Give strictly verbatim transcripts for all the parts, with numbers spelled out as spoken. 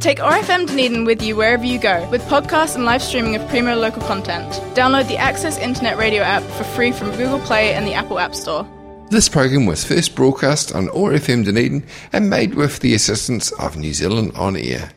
Take O R F M Dunedin with you wherever you go, with podcasts and live streaming of premier local content. Download the Access Internet Radio app for free from Google Play and the Apple App Store. This program was first broadcast on O R F M Dunedin and made with the assistance of New Zealand On Air.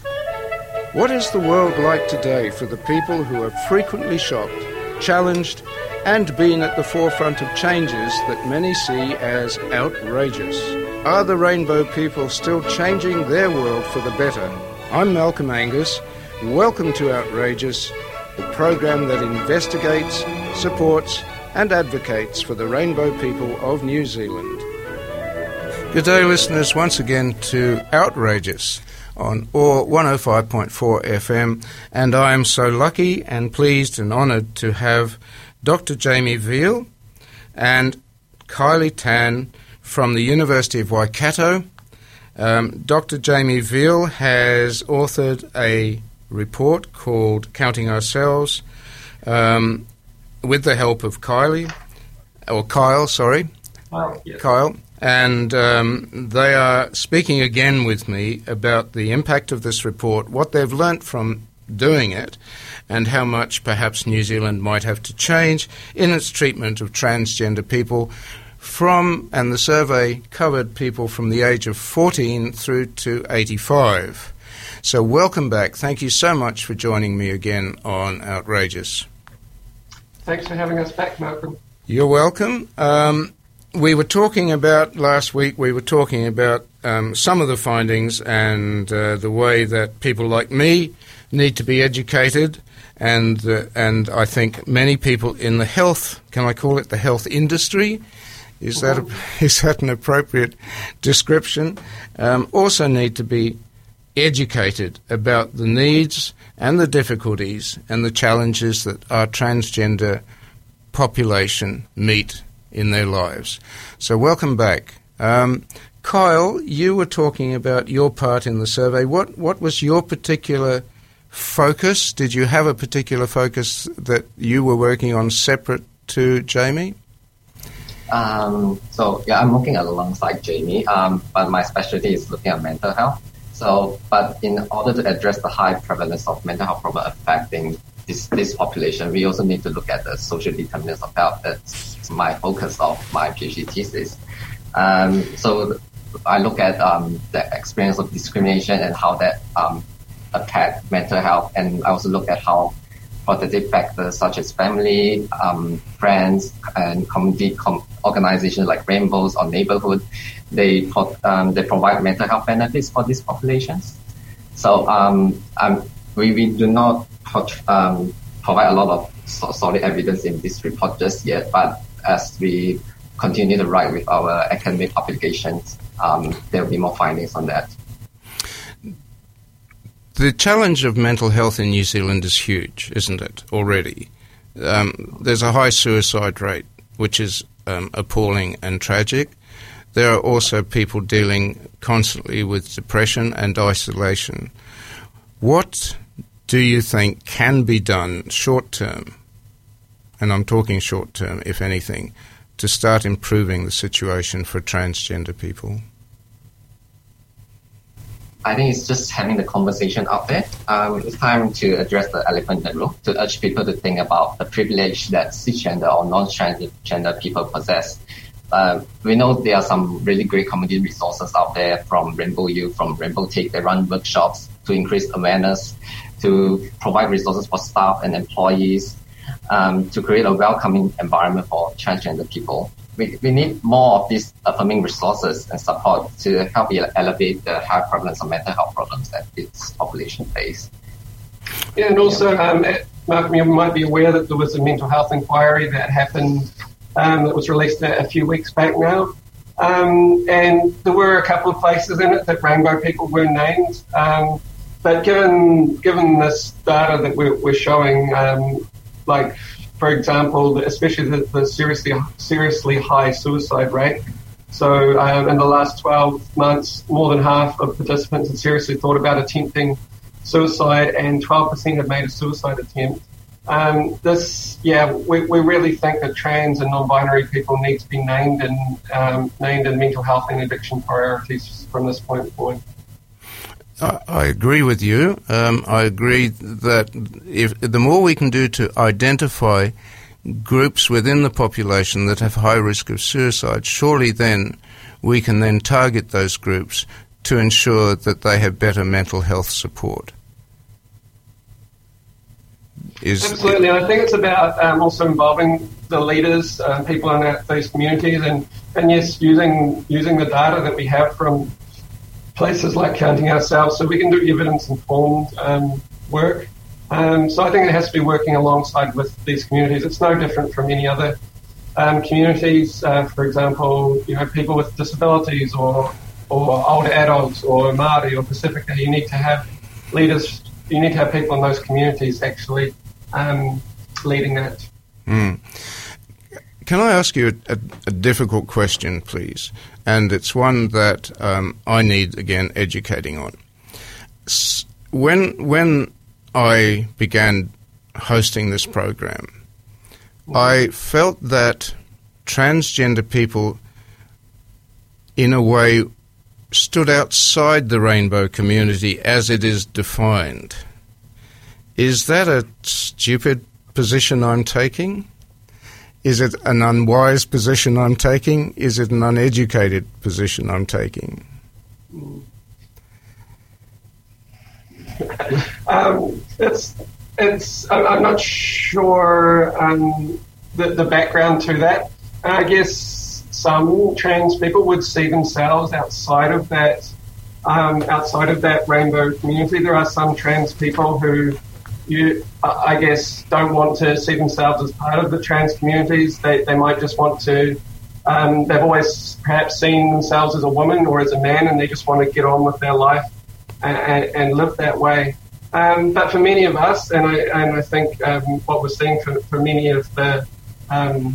What is the world like today for the people who are frequently shocked, challenged, and been at the forefront of changes that many see as outrageous? Are the rainbow people still changing their world for the better? I'm Malcolm Angus. Welcome to Outrageous, the program that investigates, supports, and advocates for the rainbow people of New Zealand. Good day, listeners, once again to Outrageous on O A R one oh five point four F M, and I am so lucky and pleased and honoured to have Doctor Jamie Veal and Kylie Tan from the University of Waikato. Um, Doctor Jamie Veal has authored a report called Counting Ourselves um, with the help of Kylie, or Kyle, sorry, Kyle, yes. Kyle. And um, they are speaking again with me about the impact of this report, what they've learnt from doing it, and how much perhaps New Zealand might have to change in its treatment of transgender people from, and the survey covered people from the age of fourteen through to eighty-five. So welcome back. Thank you so much for joining me again on Outrageous. Thanks for having us back, Malcolm. You're welcome. Um, We were talking about, last week, we were talking about um, some of the findings and uh, the way that people like me need to be educated, and uh, and I think many people in the health, can I call it the health industry? Is that, a, is that an appropriate description? Um, also need to be educated about the needs and the difficulties and the challenges that our transgender population meet in their lives. So welcome back. Um, Kyle, you were talking about your part in the survey. What what was your particular focus? Did you have a particular focus that you were working on separate to Jamie? Um, so, yeah, I'm working alongside Jamie, um, but my specialty is looking at mental health. So, but in order to address the high prevalence of mental health problems affecting This, this population, we also need to look at the social determinants of health. That's my focus of my PhD thesis. Um, so I look at um, the experience of discrimination and how that um, attack mental health, and I also look at how protective factors such as family, um, friends, and community com- organizations like Rainbows or Neighborhood, they pro- um, they provide mental health benefits for these populations. So um, um, we, we do not Um, provide a lot of so- solid evidence in this report just yet, but as we continue to write with our academic publications, um, there will be more findings on that. The challenge of mental health in New Zealand is huge, isn't it, already? Um, there's a high suicide rate, which is um, appalling and tragic. There are also people dealing constantly with depression and isolation. What do you think can be done short term, and I'm talking short term, if anything, to start improving the situation for transgender people? I think it's just having the conversation out there. Um, it's time to address the elephant in the room, to urge people to think about the privilege that cisgender or non-transgender people possess. Uh, we know there are some really great community resources out there from Rainbow Youth, from Rainbow Take. They run workshops to increase awareness, to provide resources for staff and employees, um, to create a welcoming environment for transgender people. We, we need more of these affirming resources and support to help elevate the high prevalence of mental health problems that its population face. Yeah, and also, um, Malcolm, you might be aware that there was a mental health inquiry that happened, um, that was released a, a few weeks back now. Um, and there were a couple of places in it that rainbow people were named. Um, But given given this data that we're, we're showing, um, like, for example, especially the, the seriously seriously high suicide rate. So um, in the last twelve months, more than half of participants had seriously thought about attempting suicide, and twelve percent had made a suicide attempt. Um, this, yeah, we, we really think that trans and non-binary people need to be named and um, named in mental health and addiction priorities from this point forward. I, I agree with you. Um, I agree that if the more we can do to identify groups within the population that have high risk of suicide, surely then we can then target those groups to ensure that they have better mental health support. Is Absolutely. I think it's about um, also involving the leaders, um, people in that, those communities, and, and yes, using using the data that we have from places like Counting Ourselves, so we can do evidence-informed um, work. Um, so I think it has to be working alongside with these communities. It's no different from any other um, communities. Uh, for example, you know, people with disabilities or or older adults or Māori or Pacifica. You need to have leaders. You need to have people in those communities actually um, leading that. Mm. Can I ask you a, a, a difficult question, please? And it's one that um, I need, again, educating on. S- when when I began hosting this program, I felt that transgender people, in a way, stood outside the rainbow community as it is defined. Is that a stupid position I'm taking? Is it an unwise position I'm taking? Is it an uneducated position I'm taking? um, it's it's. I'm not sure um, the the background to that. I guess some trans people would see themselves outside of that, um, outside of that rainbow community. There are some trans people who, you, I guess, don't want to see themselves as part of the trans communities. They they might just want to. Um, they've always perhaps seen themselves as a woman or as a man, and they just want to get on with their life and, and, and live that way. Um, but for many of us, and I and I think um, what we're seeing for, for many of the um,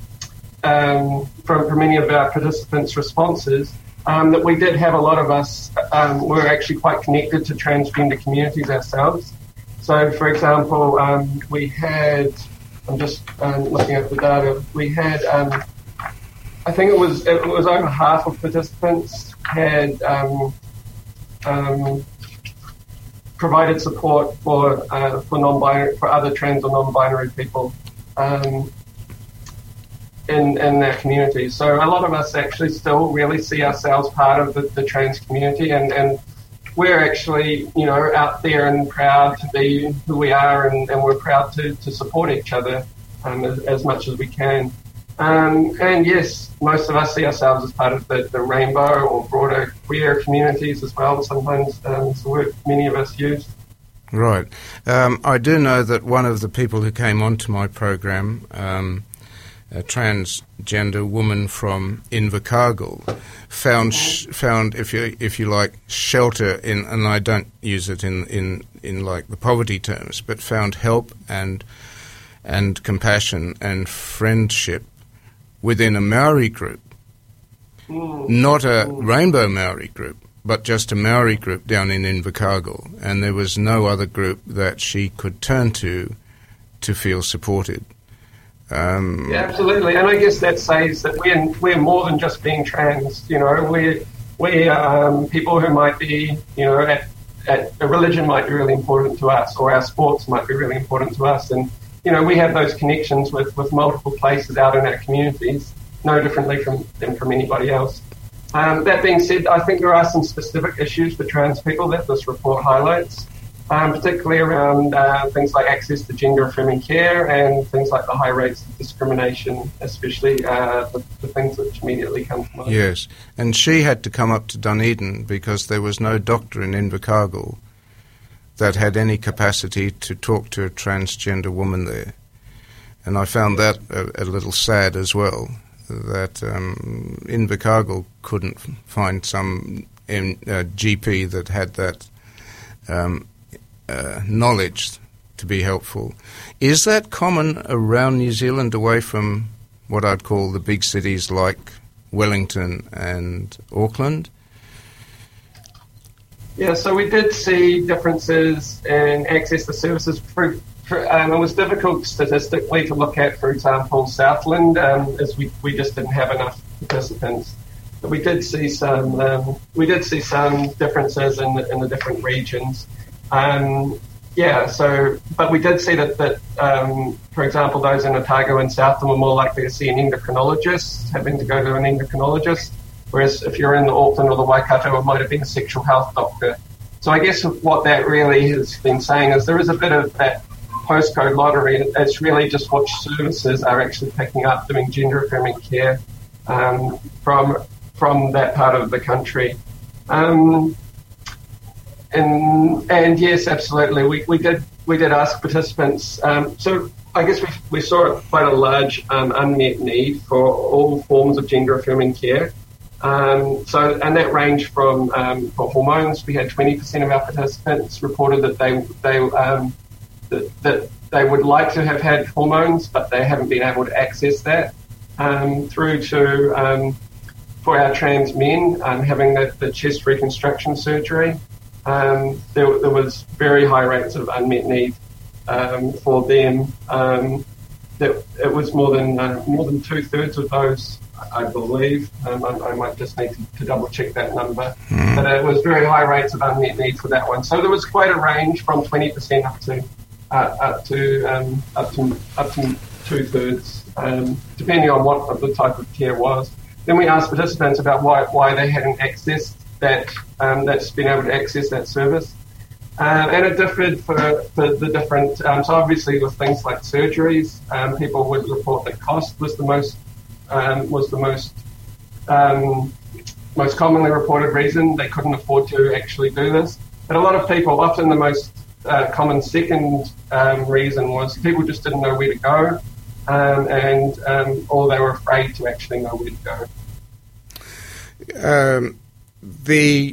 Um, from, from many of our participants' responses, um, that we did have a lot of us um, were actually quite connected to transgender communities ourselves. So, for example, um, we had, I'm just um, looking at the data, we had, um, I think it was it was over half of participants had um, um, provided support for uh, for non-binary, for other trans or non-binary people. Um, In, in their community. So a lot of us actually still really see ourselves part of the, the trans community, and, and we're actually, you know, out there and proud to be who we are, and, and we're proud to, to support each other um, as, as much as we can. Um, and yes, most of us see ourselves as part of the, the rainbow or broader queer communities as well. Sometimes um, it's the word many of us use. Right. Um, I do know that one of the people who came onto my program, um, a transgender woman from Invercargill, found sh- found if you if you like shelter in, and I don't use it in, in, in like the poverty terms, but found help and and compassion and friendship within a Maori group, not a rainbow Maori group, but just a Maori group down in Invercargill, and there was no other group that she could turn to to feel supported. Um, yeah, absolutely, and I guess that says that we're we're more than just being trans. You know, we we um, people who might be, you know, at, at a religion might be really important to us, or our sports might be really important to us, and you know, we have those connections with, with multiple places out in our communities, no differently from than from anybody else. Um, that being said, I think there are some specific issues for trans people that this report highlights. Um, particularly around uh, things like access to gender-affirming care and things like the high rates of discrimination, especially uh, the, the things which immediately come to mind. Yes, and she had to come up to Dunedin because there was no doctor in Invercargill that had any capacity to talk to a transgender woman there. And I found that a, a little sad as well, that um, Invercargill couldn't find some um, uh, G P that had that um Uh, knowledge to be helpful. Is that common around New Zealand, away from what I'd call the big cities like Wellington and Auckland? Yeah, so we did see differences in access to services. For, for, um, it was difficult statistically to look at, for example, Southland, um, as we, we just didn't have enough participants. but we did see some um, we did see some differences in the, in the different regions. Um, yeah, so but we did see that that um, for example, those in Otago and Southland were more likely to see an endocrinologist, having to go to an endocrinologist, whereas if you're in the Auckland or the Waikato, it might have been a sexual health doctor. So I guess what that really has been saying is there is a bit of that postcode lottery. It's really just what services are actually picking up doing gender affirming care um, from from that part of the country. Um, and and yes, absolutely, we, we did we did ask participants. Um, so I guess we we saw quite a large um, unmet need for all forms of gender affirming care. Um, so, and that ranged from um, for hormones. We had twenty percent of our participants reported that they they um, that, that they would like to have had hormones, but they haven't been able to access that. Um, through to um, for our trans men um, having the, the chest reconstruction surgery, um, there, there was very high rates of unmet need um, for them. Um, that it was more than uh, more than two thirds of those, I believe. Um, I, I might just need to, to double check that number. Mm. But it was very high rates of unmet need for that one. So there was quite a range from twenty percent up to uh, up to um, up to up to two thirds, um, depending on what the type of care was. Then we asked participants about why why they hadn't accessed that um, that's been able to access that service. Um, and it differed for, for the different, um, so obviously with things like surgeries, um, people would report that cost was the most Um, was the most um, most commonly reported reason they couldn't afford to actually do this. But a lot of people, often the most uh, common second um, reason was people just didn't know where to go, um, and um, or they were afraid to actually know where to go. Um, the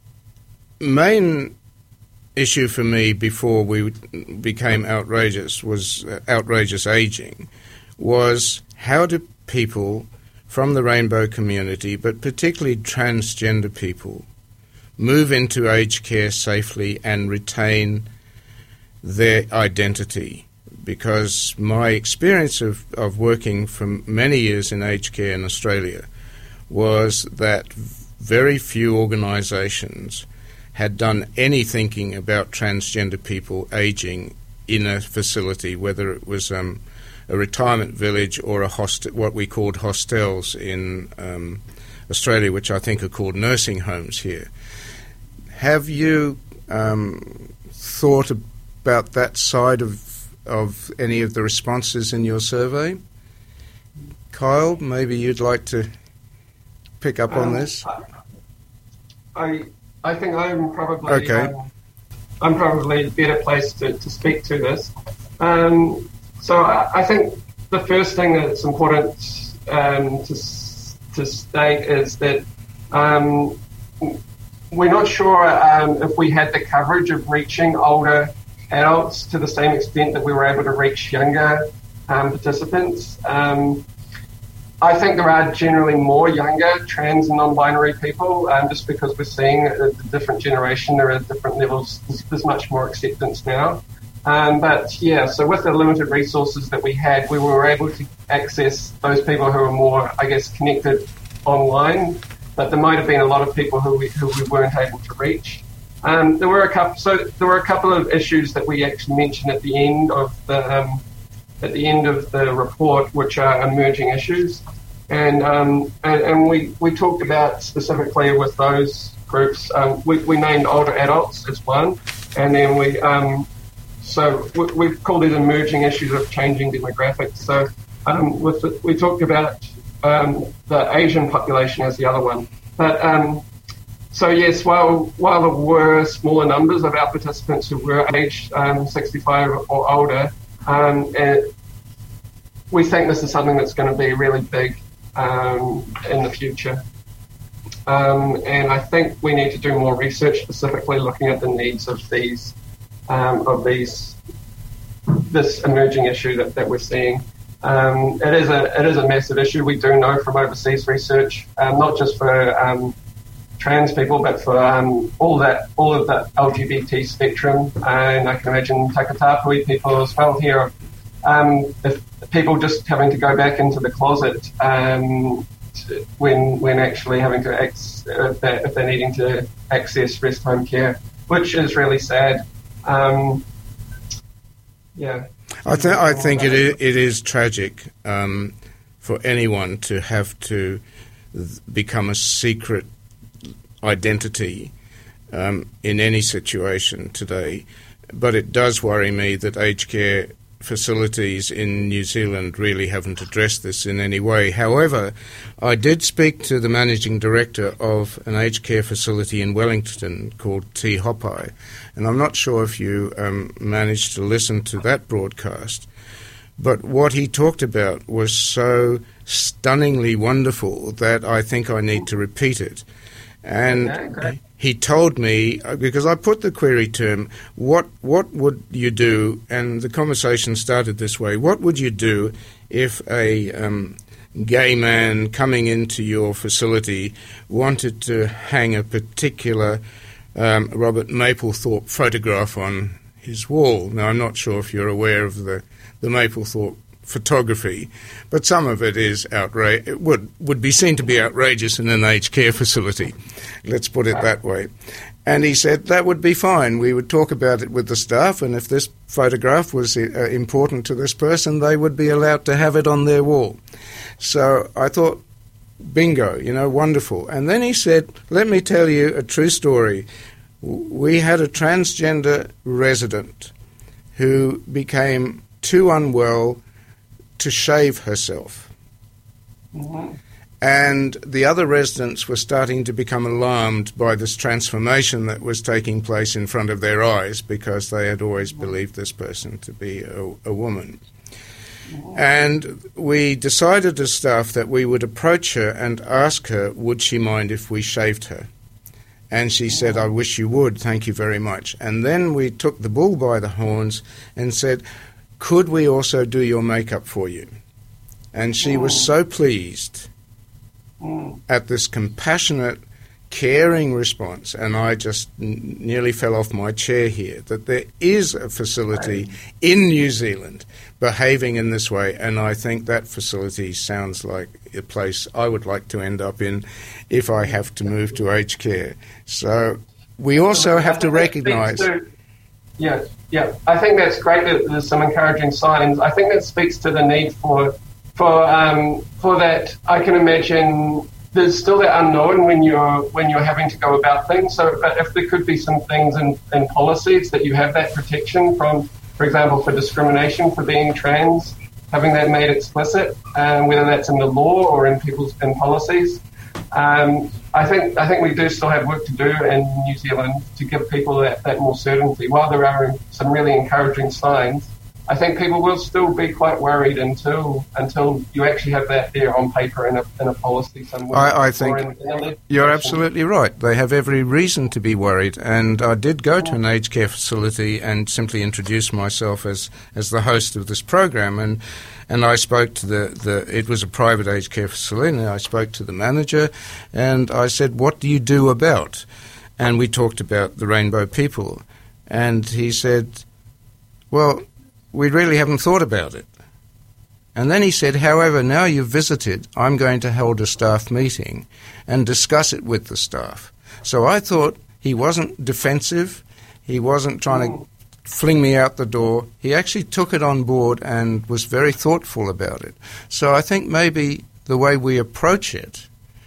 main issue for me before we became outrageous was uh, outrageous aging, was how do people from the rainbow community, but particularly transgender people, move into aged care safely and retain their identity. Because my experience of, of working for many years in aged care in Australia was that very few organisations had done any thinking about transgender people aging in a facility, whether it was um, a retirement village or a host- what we called hostels in um, Australia, which I think are called nursing homes here. Have you um, thought about that side of of any of the responses in your survey? Kyle, maybe you'd like to pick up um, on this. I I think I'm probably okay. um, I'm probably a better place to, to speak to this. Um, So I think the first thing that's important um, to to state is that um, we're not sure um, if we had the coverage of reaching older adults to the same extent that we were able to reach younger um, participants. Um, I think there are generally more younger trans and non-binary people, um, just because we're seeing a, a different generation. There are different levels. There's, there's much more acceptance now. Um, but yeah, so with the limited resources that we had, we were able to access those people who are more, I guess, connected online. But there might have been a lot of people who we, who we weren't able to reach. Um, there were a couple. So there were a couple of issues that we actually mentioned at the end of the um, at the end of the report, which are emerging issues, and um, and, and we, we talked about specifically with those groups. Um, we, we named older adults as one, and then we. Um, So we, we've called it emerging issues of changing demographics. So um, with the, we talked about um, the Asian population as the other one. But um, so yes, while while there were smaller numbers of our participants who were aged um, sixty-five or older, um, and we think this is something that's going to be really big um, in the future. Um, and I think we need to do more research, specifically looking at the needs of these. Um, of these, this emerging issue that, that we're seeing. Um, it is a it is a massive issue. We do know from overseas research, um, not just for um, trans people, but for um, all that all of the L G B T spectrum, and I can imagine Takatapui people as well here. Um, if people just having to go back into the closet um, to, when when actually having to ex, if, they're, if they're needing to access rest home care, which is really sad. Um, yeah, I think I think it is, it is tragic um, for anyone to have to th- become a secret identity um, in any situation today. But it does worry me that aged care facilities in New Zealand really haven't addressed this in any way. However, I did speak to the managing director of an aged care facility in Wellington called Te Hopai, and I'm not sure if you um, managed to listen to that broadcast, but what he talked about was so stunningly wonderful that I think I need to repeat it. And okay, he told me, because I put the query to him, what what would you do, and the conversation started this way, what would you do if a um, gay man coming into your facility wanted to hang a particular um, Robert Mapplethorpe photograph on his wall? Now, I'm not sure if you're aware of the, the Mapplethorpe photography, but some of it is outrageous. It would, would be seen to be outrageous in an aged care facility. Let's put it that way. And he said that would be fine. We would talk about it with the staff, and if this photograph was uh, important to this person, they would be allowed to have it on their wall. So I thought, bingo, you know, wonderful. And then he said, let me tell you a true story. We had a transgender resident who became too unwell to shave herself. Mm-hmm. And the other residents were starting to become alarmed by this transformation that was taking place in front of their eyes, because they had always believed this person to be a, a woman. And we decided as staff that we would approach her and ask her, would she mind if we shaved her? And she said, I wish you would, thank you very much. And then we took the bull by the horns and said, could we also do your makeup for you? And she was so pleased at this compassionate, caring response, and I just n- nearly fell off my chair here, that there is a facility in New Zealand behaving in this way, and I think that facility sounds like a place I would like to end up in if I have to move to aged care. So we also have to recognise... Yeah, yeah. I think that's great that there's some encouraging signs. I think that speaks to the need for for um, for that. I can imagine there's still that unknown when you're when you're having to go about things. So, but if there could be some things in, in policies that you have that protection from, for example, for discrimination for being trans, having that made explicit, um, whether that's in the law or in people's in policies. Um, I think I think we do still have work to do in New Zealand to give people that, that more certainty. While there are some really encouraging signs, I think people will still be quite worried until until you actually have that there on paper in a, in a policy somewhere. I, I think in, in you're absolutely right. They have every reason to be worried. And I did go to an aged care facility and simply introduce myself as, as the host of this program. And And I spoke to the, the, it was a private aged care facility, and I spoke to the manager, and I said, what do you do about? And we talked about the rainbow people. And he said, well, we really haven't thought about it. And then he said, however, now you've visited, I'm going to hold a staff meeting and discuss it with the staff. So I thought he wasn't defensive, he wasn't trying to fling me out the door. He actually took it on board and was very thoughtful about it. So I think maybe the way we approach it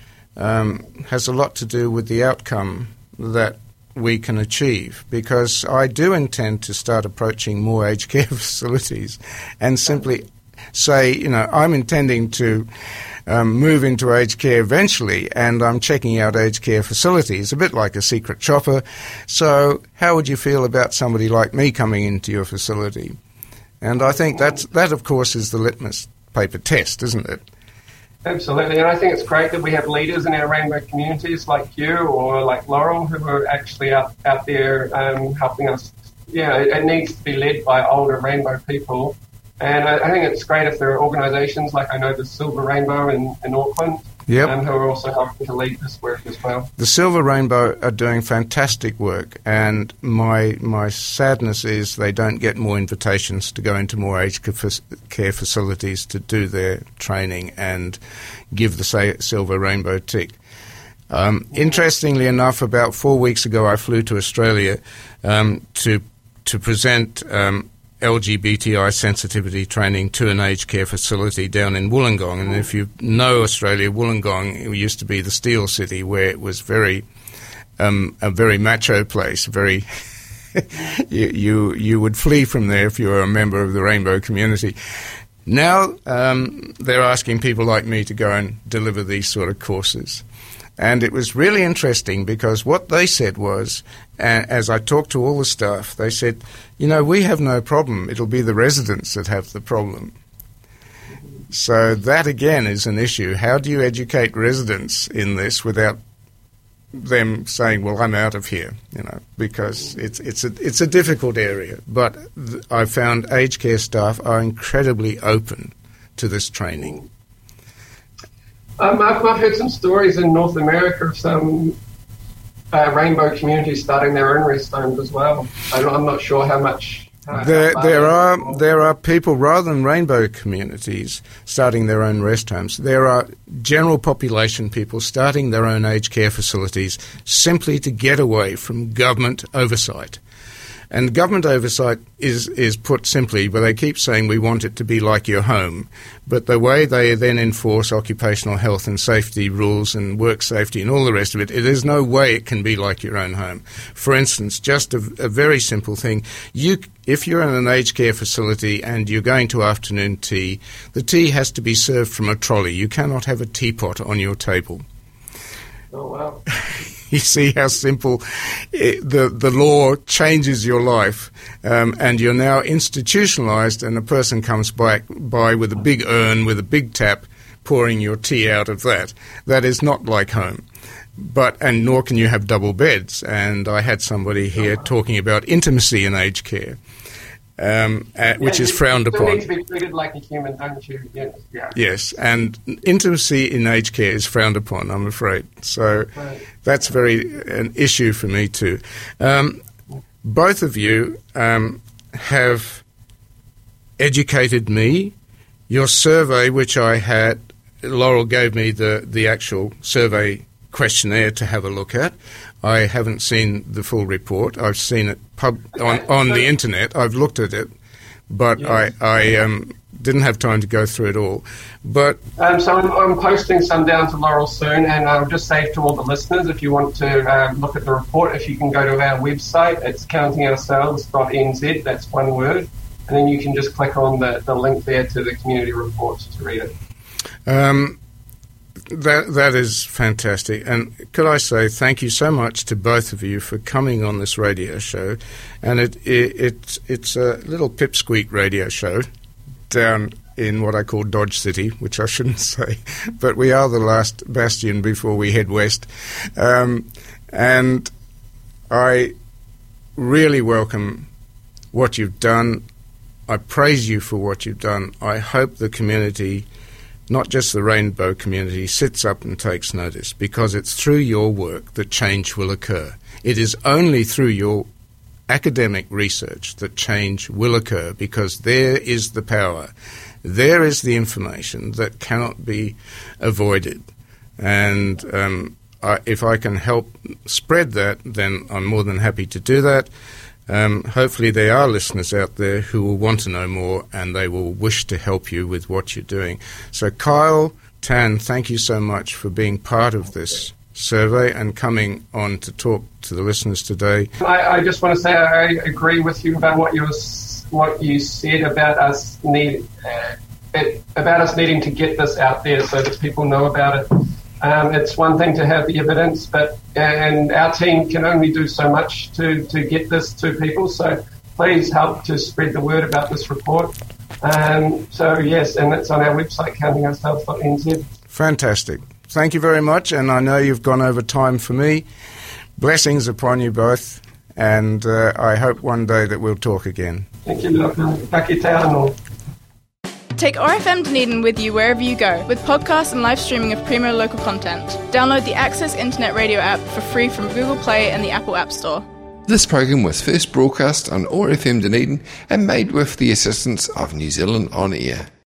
um, has a lot to do with the outcome that we can achieve, because I do intend to start approaching more aged care facilities and simply say, you know, I'm intending to um, move into aged care eventually, and I'm checking out aged care facilities, a bit like a secret shopper. So how would you feel about somebody like me coming into your facility? And I think that's, that, of course, is the litmus paper test, isn't it? Absolutely, and I think it's great that we have leaders in our rainbow communities like you or like Laurel who are actually out, out there um, helping us. Yeah, it, it needs to be led by older rainbow people. And I, I think it's great if there are organisations like I know the Silver Rainbow in, in Auckland Yep. um, who are also helping to lead this work as well. The Silver Rainbow are doing fantastic work, and my my sadness is they don't get more invitations to go into more aged care facilities to do their training and give the Silver Rainbow tick. Um, interestingly enough, about four weeks ago, I flew to Australia um, to to present um, L G B T I sensitivity training to an aged care facility down in Wollongong. And if you know Australia, Wollongong it used to be the Steel City, where it was very um, a very macho place. Very you, you you would flee from there if you were a member of the Rainbow community. Now um, they're asking people like me to go and deliver these sort of courses. And it was really interesting because what they said was, uh, as I talked to all the staff, they said, you know, we have no problem. It'll be the residents that have the problem. So that, again, is an issue. How do you educate residents in this without them saying, well, I'm out of here, you know, because it's it's a, it's a difficult area. But th- I found aged care staff are incredibly open to this training. Um, I've, I've heard some stories in North America of some uh, rainbow communities starting their own rest homes as well. I'm, I'm not sure how much. Uh, there, how there are there are people rather than rainbow communities starting their own rest homes. There are general population people starting their own aged care facilities simply to get away from government oversight. And government oversight is, is put simply, but they keep saying we want it to be like your home. But the way they then enforce occupational health and safety rules and work safety and all the rest of it, there's no way it can be like your own home. For instance, just a, a very simple thing. You, if you're in an aged care facility and you're going to afternoon tea, the tea has to be served from a trolley. You cannot have a teapot on your table. Oh, wow. You see how simple it, the the law changes your life, um, and you're now institutionalized, and a person comes by, by with a big urn, with a big tap, pouring your tea out of that. That is not like home. But and nor can you have double beds. And I had somebody here talking about intimacy in aged care. Um, uh, which yeah, is frowned you upon. You need to be treated like a human, don't you? Yes. Yeah. Yes, and intimacy in aged care is frowned upon, I'm afraid. So right. That's very an issue for me too. Um, both of you um, have educated me. Your survey, which I had, Laurel gave me the, the actual survey questionnaire to have a look at. I haven't seen the full report. I've seen it pub- on, on the internet. I've looked at it, but yes. I, I um, didn't have time to go through it all. But um, so I'm, I'm posting some down to Laurel soon, and I'll just say to all the listeners, if you want to um, look at the report, if you can go to our website, it's counting ourselves dot n z, that's one word, and then you can just click on the, the link there to the community reports to read it. Um, That that is fantastic, and could I say thank you so much to both of you for coming on this radio show, and it, it it's it's a little pipsqueak radio show down in what I call Dodge City, which I shouldn't say, but we are the last bastion before we head west, um, and I really welcome what you've done. I praise you for what you've done. I hope the community, not just the Rainbow community, sits up and takes notice, because it's through your work that change will occur. It is only through your academic research that change will occur, because there is the power. There is the information that cannot be avoided. And um, I, if I can help spread that, then I'm more than happy to do that. Um, hopefully there are listeners out there who will want to know more, and they will wish to help you with what you're doing. So Kyle, Tan, thank you so much for being part of this survey and coming on to talk to the listeners today. I, I just want to say I agree with you about what you what you said about us need uh, it, about us needing to get this out there so that people know about it. Um, it's one thing to have the evidence, but and our team can only do so much to, to get this to people. So please help to spread the word about this report. Um, so yes, and it's on our website, counting ourselves dot n z. Fantastic. Thank you very much, and I know you've gone over time for me. Blessings upon you both, and uh, I hope one day that we'll talk again. Thank you, Doctor Taki te anō. Take O R F M Dunedin with you wherever you go with podcasts and live streaming of Primo local content. Download the Access Internet Radio app for free from Google Play and the Apple App Store. This program was first broadcast on O R F M Dunedin and made with the assistance of New Zealand On Air.